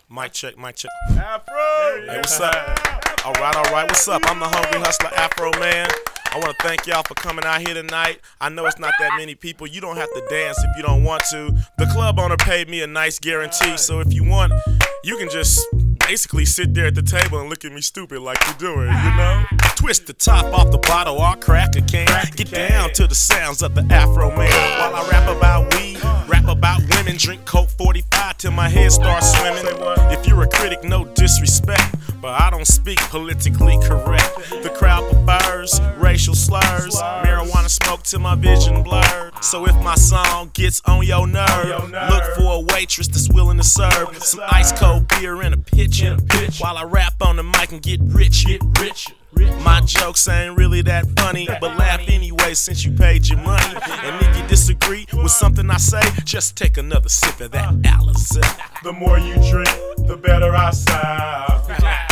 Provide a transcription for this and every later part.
Mic check, mic check. Afro! Hey, what's up? All right, what's up? I'm the Hungry Hustler Afro Man. I want to thank y'all for coming out here tonight. I know it's not that many people. You don't have to dance if you don't want to. The club owner paid me a nice guarantee, so if you want, you can just basically sit there at the table and look at me stupid like you're doing, you know? Twist the top off the bottle or crack a can. Get down to the sounds of the Afro Man. While I rap about weed, rap about women, drink Coke 45 till my head starts swimming. If you're a critic, no disrespect, but I don't speak politically correct. The crowd prefers racial slurs, marijuana smoke till my vision blurred. So if my song gets on your nerve, look for a waitress that's willing to serve some ice cold beer in a pitcher while I rap on the mic and get rich. My jokes ain't really that funny, but laugh anyway since you paid your money. And if you disagree with something I say, just take another sip of that Alizé. The more you drink, the better I sound.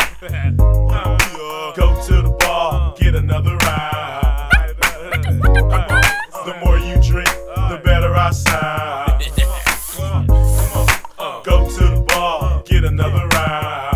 Go to the bar, get another round. The more you drink, the better I sound. Go to the bar, get another round.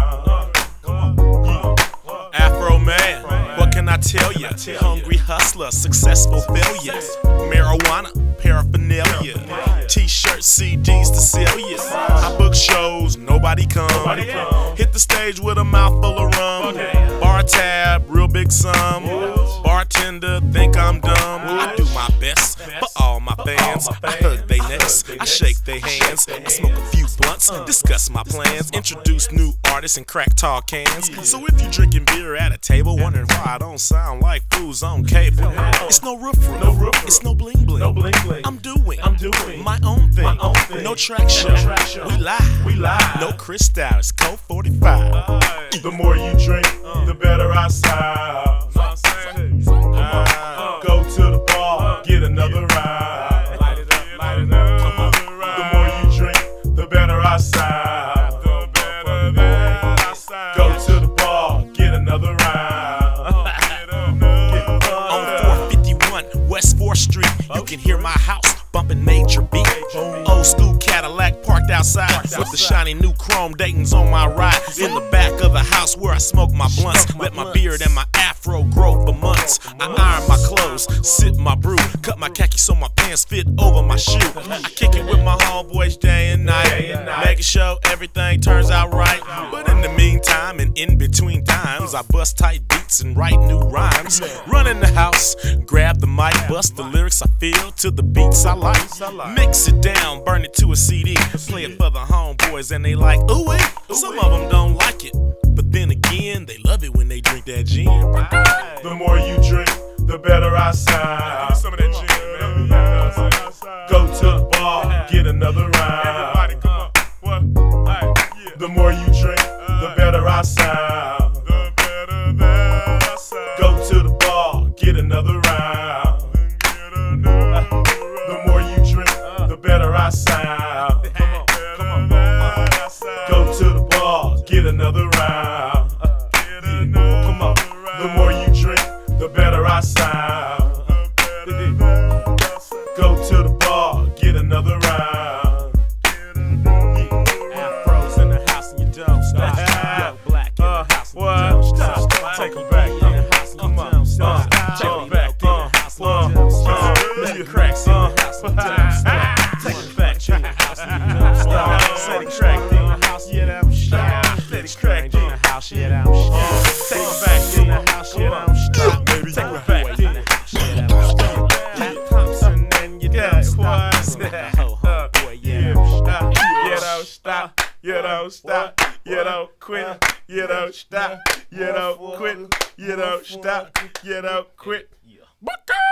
Afro Man, what can I tell ya? Hungry hustler, successful failure. Marijuana, paraphernalia. T-shirts, CDs to sell ya. I book shows, nobody come. Hit the stage with a mouthful of rum. Bar tab, real big sum. Bartender, think I'm dumb. I do my best for all my fans. I hug they necks, I shake their hands. I smoke a few blunts, discuss my plans. Introduce new artists and crack tall cans. So if you're drinking beer at a table, wondering why I don't sound like fools on cable, it's no roof, it's no bling bling. I'm doing my own thing. No track show. We live. No crystal. It's Coke 45. The more you drink, the better I sound. Go to the bar, get another round. The more you drink, the better I sound. Go to the bar, get another round. On 451 West 4th Street, you can hear my house bumping major beat. Old school Cadillac parked outside with the shiny new chrome Dayton's on my ride. In the back of the house where I smoke my blunts, let my beard and my afro grow for months. I iron my clothes, sip my brew, cut my khaki so my pants fit over my shoe. I kick it with my homeboys day and night, making sure everything turns out right. But in the meantime and in between times, I bust tight beats and write new rhymes. Run in the house, grab the mic, bust the lyrics I feel to the beats I like. Mix it down, burn it to a CD, play it for the homeboys and they like, ooh wait. Some of them don't like it, but then again, they love it when they drink that gin. The more you drink, the better I sound. Some of that gin, man. Go to the bar, get another round. The more you drink, the better I sound. Go to the bar, get another round. The more you drink, the better I sound. Go to the bar, get another round. Come on. The more you drink, the better I sound. Go to the bar, get another round. Afros in the house and you don't stop. Young black in the house and you don't stop. Take 'em back. Come on, stop. Take 'em back. Let cracks in the house and you don't stop. Take it back to the house and you don't stop. Let it crack in the house, yeah, that was stop. Let it crack in the house, yeah, that was stop. Take it back in the house, yeah, that was stop. Take it back in the house, yeah, that was stop. Matt Thompson and you don't stop. Boy, yeah, stop. You don't stop. You don't stop. You don't quit. You don't stop. You don't quit. You don't stop. You don't quit.